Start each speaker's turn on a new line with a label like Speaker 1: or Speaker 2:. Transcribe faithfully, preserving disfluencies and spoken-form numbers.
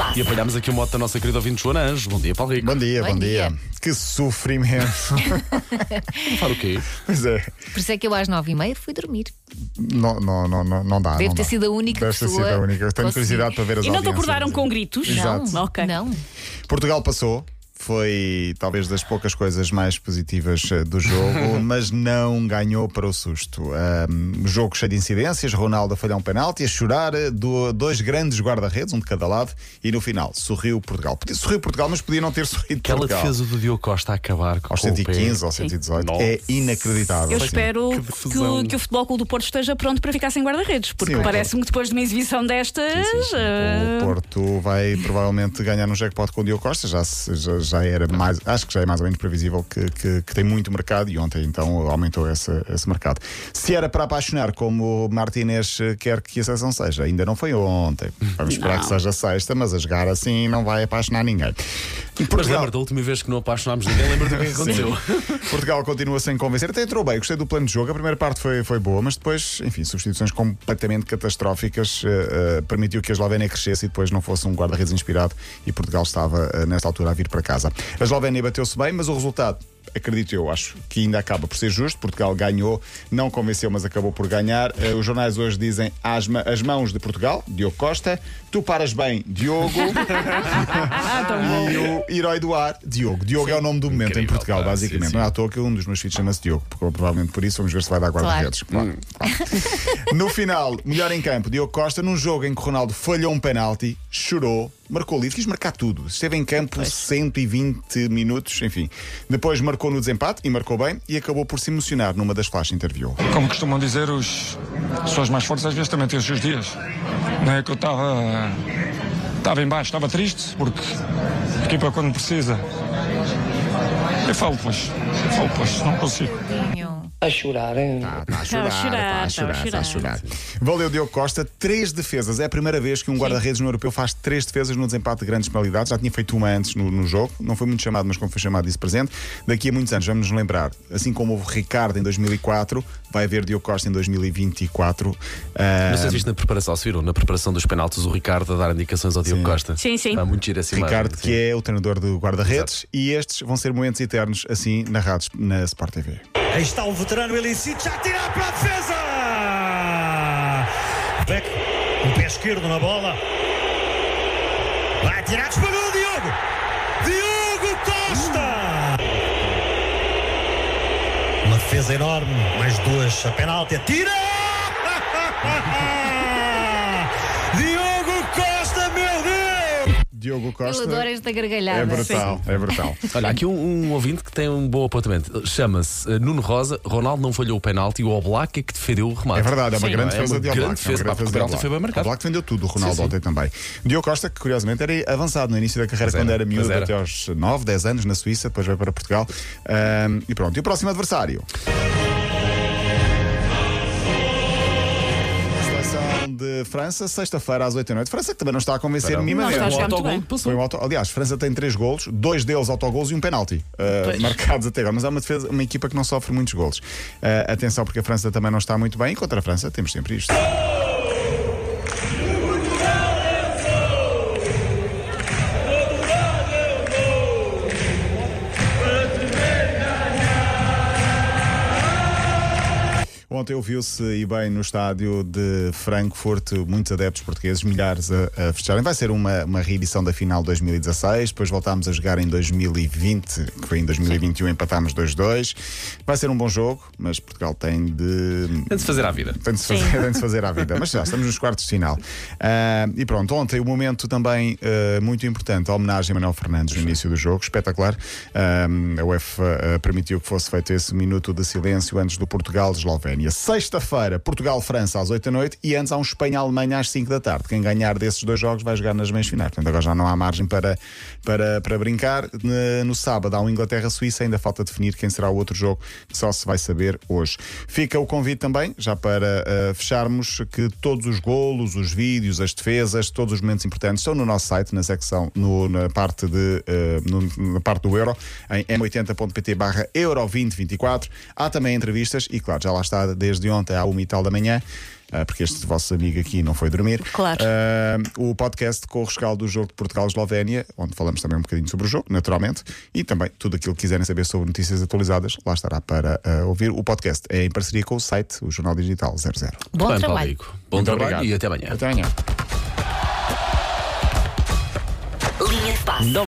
Speaker 1: E apanhámos aqui o moto da nossa querida ouvinte Joana Anjos. Bom dia, Paulo Rico.
Speaker 2: Bom dia, bom,
Speaker 3: Bom
Speaker 2: dia.
Speaker 3: dia.
Speaker 2: Que sofrimento.
Speaker 1: Fala o quê?
Speaker 2: Pois é.
Speaker 3: Por isso é que eu às nove e meia fui dormir.
Speaker 2: Não, não, não, não, não dá.
Speaker 3: Deve
Speaker 2: não
Speaker 3: ter
Speaker 2: dá.
Speaker 3: sido a única
Speaker 2: Deve ter
Speaker 3: pessoa.
Speaker 2: sido a única. Eu tenho
Speaker 3: Consegui.
Speaker 2: curiosidade para ver as
Speaker 4: E não te
Speaker 2: audiências.
Speaker 4: acordaram com gritos?
Speaker 3: Não,
Speaker 2: Exato.
Speaker 4: Ok.
Speaker 3: não.
Speaker 2: Portugal passou. Foi talvez das poucas coisas mais positivas eh, do jogo, mas não ganhou para o susto. Um, jogo cheio de incidências, Ronaldo a falhar um penalti, a chorar, eh, do, dois grandes guarda-redes, um de cada lado, e no final sorriu Portugal. Podia, sorriu Portugal, mas podia não ter sorrido
Speaker 1: Aquela
Speaker 2: Portugal.
Speaker 1: defesa do Diogo Costa a acabar com
Speaker 2: Aos
Speaker 1: o
Speaker 2: cento e quinze
Speaker 1: pé.
Speaker 2: ou cento e dezoito.
Speaker 1: Sim.
Speaker 2: É inacreditável.
Speaker 4: Eu
Speaker 2: sim.
Speaker 4: espero
Speaker 1: Que
Speaker 4: que,
Speaker 1: defusão.
Speaker 4: o, que o Futebol Clube do Porto esteja pronto para ficar sem guarda-redes, porque
Speaker 2: Sim, o
Speaker 4: parece-me que depois de uma exibição destas.
Speaker 2: Sim, sim, sim.
Speaker 4: eh,
Speaker 2: O Porto vai provavelmente ganhar no jackpot com o Diogo Costa. Já, se- já, já era mais, acho que já é mais ou menos previsível que, que, que tem muito mercado e ontem então aumentou esse, esse mercado. Se era para apaixonar como o Martínez quer que a seleção seja, ainda não foi ontem. Vamos esperar que seja sexta, mas a jogar assim não vai apaixonar ninguém.
Speaker 1: Mas
Speaker 2: Portugal,
Speaker 1: lembra da última vez que não apaixonámos ninguém? Lembra do que aconteceu?
Speaker 2: Portugal continua sem convencer. Até entrou bem, gostei do plano de jogo. A primeira parte foi, foi boa, mas depois, enfim, substituições completamente catastróficas uh, uh, permitiu que a Eslovénia crescesse e depois não fosse um guarda-redes inspirado e Portugal estava, uh, nesta altura, a vir para casa. A Eslovénia bateu-se bem, mas o resultado, acredito eu, acho que ainda acaba por ser justo. Portugal ganhou, não convenceu, mas acabou por ganhar. Uh, os jornais hoje dizem as, ma- as mãos de Portugal, Diogo Costa. Tu paras bem, Diogo. E o herói do ar, Diogo. Diogo é o nome do momento
Speaker 1: Incrível,
Speaker 2: em Portugal,
Speaker 1: pá,
Speaker 2: basicamente.
Speaker 1: sim, sim.
Speaker 2: Não é à toa que um dos meus filhos chama-se Diogo, porque provavelmente por isso vamos ver se vai dar guarda-redes. Claro. Claro. No final, melhor em campo, Diogo Costa, num jogo em que Ronaldo falhou um penalti, chorou, marcou livre, quis marcar tudo. Esteve em campo cento e vinte minutos, enfim. Depois marcou no desempate e marcou bem e acabou por se emocionar numa das flash interview.
Speaker 5: Como costumam dizer, os as pessoas mais fortes às vezes também têm os seus dias. Não é que eu estava estava em baixo, estava triste, porque a equipa quando precisa. Eu falo depois, eu falo depois, não consigo.
Speaker 6: A chorar, hein?
Speaker 2: Está a chorar,
Speaker 4: Está a chorar,
Speaker 2: está a chorar, está a
Speaker 4: chorar.
Speaker 2: chorar. Valeu Diogo Costa, três defesas. É a primeira vez que um guarda-redes no europeu faz três defesas no desempate de grandes penalidades. Já tinha feito uma antes no, no jogo, não foi muito chamado, mas como foi chamado, disse presente. Daqui a muitos anos, vamos nos lembrar, assim como houve Ricardo em dois mil e quatro, vai haver Diogo Costa em dois mil e vinte e quatro. Ah,
Speaker 1: Não sei se viste na preparação, se viram, na preparação dos penaltis, o Ricardo a dar indicações ao Diogo
Speaker 2: Sim.
Speaker 1: Costa.
Speaker 4: Sim, sim.
Speaker 1: Está muito giro essa imagem,
Speaker 2: Ricardo,
Speaker 1: sim.
Speaker 2: que é o treinador do guarda-redes, e estes vão ser momentos eternos, assim, narrados na Sport T V.
Speaker 7: Aí está o veterano Elicite, já tira para a defesa! Beck, o pé esquerdo na bola. Vai tirar, disparou o Diogo! Diogo Costa! Uma defesa enorme, mais duas a penalti, atira! Diogo Costa, meu Deus!
Speaker 2: Diogo Costa.
Speaker 3: Eu adoro esta gargalhada.
Speaker 2: É brutal, é brutal.
Speaker 1: Olha, aqui um, um ouvinte que tem um bom apontamento. Chama-se uh, Nuno Rosa. Ronaldo não falhou o penalti e o Oblak é que defendeu o remate.
Speaker 2: É verdade, é uma
Speaker 4: Sim.
Speaker 2: grande
Speaker 1: É uma
Speaker 2: defesa de
Speaker 1: grande
Speaker 2: Oblak.
Speaker 1: defesa, pá, porque o penalti foi bem marcado.
Speaker 2: O Oblak defendeu tudo, o Ronaldo
Speaker 1: Sim, sim.
Speaker 2: ontem também. Diogo Costa, que curiosamente era avançado no início da carreira,
Speaker 1: Pois
Speaker 2: quando
Speaker 1: era,
Speaker 2: era
Speaker 1: pois
Speaker 2: miúdo,
Speaker 1: era.
Speaker 2: até aos nove, dez anos na Suíça, depois veio para Portugal. Ahm, e pronto, e o próximo adversário? Seleção de França, sexta-feira às oito da noite. França que também não está a convencer
Speaker 1: Não,
Speaker 2: minimamente.
Speaker 4: não está a
Speaker 1: O
Speaker 4: jogar muito
Speaker 1: autogol
Speaker 4: bem.
Speaker 2: Foi
Speaker 1: passou.
Speaker 2: um auto... Aliás, França tem três golos, dois deles autogolos e um penalti uh,
Speaker 4: Pois.
Speaker 2: marcados até agora. Mas é uma, defesa, uma equipa que não sofre muitos golos. Uh, atenção, porque a França também não está muito bem. E contra a França temos sempre isto. Ontem ouviu-se e bem no estádio de Frankfurt, muitos adeptos portugueses, milhares a, a fecharem. Vai ser uma, uma reedição da final de dois mil e dezasseis, depois voltámos a jogar em dois mil e vinte, que foi em dois mil e vinte e um, empatámos dois a dois. Vai ser um bom jogo, mas Portugal tem de.
Speaker 1: Tem de se fazer à vida.
Speaker 2: Tem de se fazer, tem de se fazer à vida. Mas já estamos nos quartos de final. Ah, e pronto, ontem o momento também ah, muito importante, a homenagem a Manuel Fernandes no início do jogo, espetacular. Ah, a UEFA ah, permitiu que fosse feito esse minuto de silêncio antes do Portugal-Eslovénia. Sexta-feira, Portugal-França às oito da noite e antes há um Espanha-Alemanha às cinco da tarde. Quem ganhar desses dois jogos vai jogar nas meias finais. Portanto, agora já não há margem para, para, para brincar. No sábado há um Inglaterra-Suíça, ainda falta definir quem será o outro jogo, que só se vai saber hoje. Fica o convite também, já para uh, fecharmos, que todos os golos, os vídeos, as defesas, todos os momentos importantes estão no nosso site, na secção, no, na, parte de, uh, no, na parte do Euro, em m oitenta ponto pt barra euro vinte vinte e quatro. Há também entrevistas e, claro, já lá está desde ontem à uma e tal da manhã. uh, porque este vosso amigo aqui não foi dormir.
Speaker 4: Claro.
Speaker 2: Uh, o podcast com o rescaldo do jogo de Portugal-Eslovénia, onde falamos também um bocadinho sobre o jogo, naturalmente, e também tudo aquilo que quiserem saber sobre notícias atualizadas, lá estará para uh, ouvir. O podcast é em parceria com o site, o Jornal Digital zero zero.
Speaker 3: Bom
Speaker 1: Bem, Paulo
Speaker 3: trabalho.
Speaker 1: Rico. Bom
Speaker 2: Muito
Speaker 1: trabalho
Speaker 2: obrigado.
Speaker 1: e até amanhã.
Speaker 2: Até amanhã.
Speaker 8: Linha de passe.
Speaker 1: Não